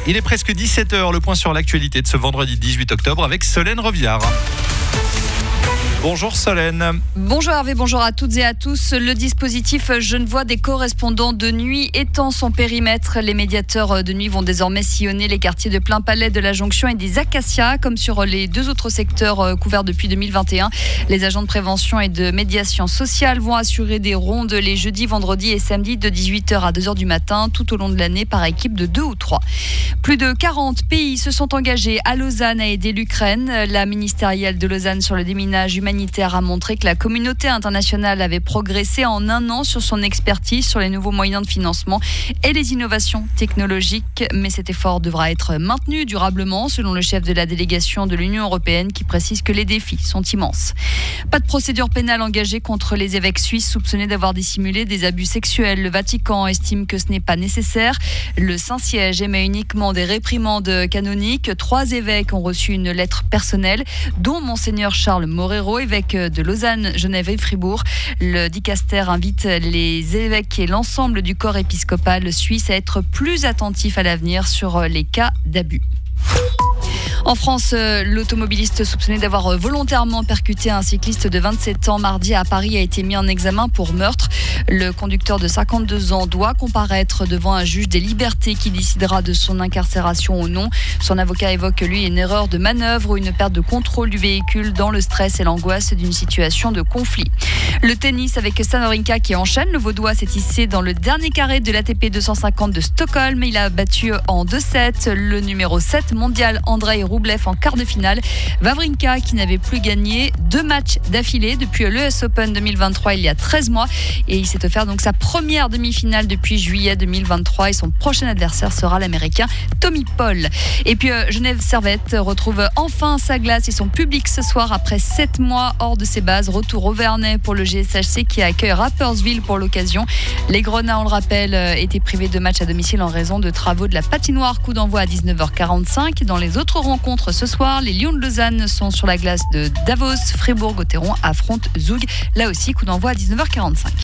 Il est presque 17h, le point sur l'actualité de ce vendredi 18 octobre avec Solène Reviard. Bonjour Solène. Bonjour Hervé, bonjour à toutes et à tous. Le dispositif Genevois des correspondants de nuit étend son périmètre. Les médiateurs de nuit vont désormais sillonner les quartiers de Plainpalais, de la Jonction et des Acacias, comme sur les deux autres secteurs couverts depuis 2021. Les agents de prévention et de médiation sociale vont assurer des rondes les jeudis, vendredis et samedis de 18h à 2h du matin, tout au long de l'année par équipe de 2 ou 3. Plus de 40 pays se sont engagés à Lausanne à aider l'Ukraine. La ministérielle de Lausanne sur le déminage humanitaire a montré que la communauté internationale avait progressé en un an sur son expertise sur les nouveaux moyens de financement et les innovations technologiques. Mais cet effort devra être maintenu durablement, selon le chef de la délégation de l'Union européenne qui précise que les défis sont immenses. Pas de procédure pénale engagée contre les évêques suisses soupçonnés d'avoir dissimulé des abus sexuels. Le Vatican estime que ce n'est pas nécessaire. Le Saint-Siège émet uniquement des réprimandes canoniques. 3 évêques ont reçu une lettre personnelle, dont Monseigneur Charles Morero, évêque de Lausanne, Genève et Fribourg. Le dicaster invite les évêques et l'ensemble du corps épiscopal suisse à être plus attentifs à l'avenir sur les cas d'abus. En France, l'automobiliste soupçonné d'avoir volontairement percuté un cycliste de 27 ans mardi à Paris a été mis en examen pour meurtre. Le conducteur de 52 ans doit comparaître devant un juge des libertés qui décidera de son incarcération ou non. Son avocat évoque, lui, une erreur de manœuvre ou une perte de contrôle du véhicule dans le stress et l'angoisse d'une situation de conflit. Le tennis avec Stan Wawrinka qui enchaîne. Le Vaudois s'est hissé dans le dernier carré de l'ATP 250 de Stockholm. Il a battu en 2-7 le numéro 7 mondial Andrei Rublev en quart de finale. Wawrinka qui n'avait plus gagné 2 matchs d'affilée depuis l'US Open 2023 il y a 13 mois. Et il s'est offert donc sa première demi-finale depuis juillet 2023 et son prochain adversaire sera l'Américain Tommy Paul. Et puis Genève Servette retrouve enfin sa glace et son public ce soir après 7 mois hors de ses bases. Retour au Vernet pour le GSHC qui accueille Rapperswil pour l'occasion. Les Grenats, on le rappelle, étaient privés de match à domicile en raison de travaux de la patinoire. Coup d'envoi à 19h45. Dans les autres rencontres ce soir, les Lions de Lausanne sont sur la glace de Davos. Fribourg-Gotteron affronte Zug. Là aussi, coup d'envoi à 19h45.